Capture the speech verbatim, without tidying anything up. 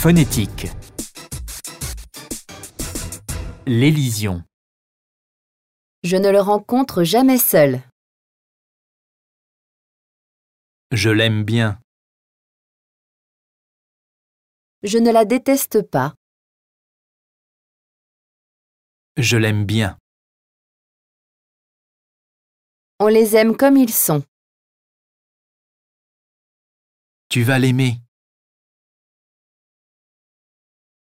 Phonétique. L'élision. Je ne le rencontre jamais seul. Je l'aime bien. Je ne la déteste pas. Je l'aime bien. On les aime comme ils sont. Tu vas l'aimer.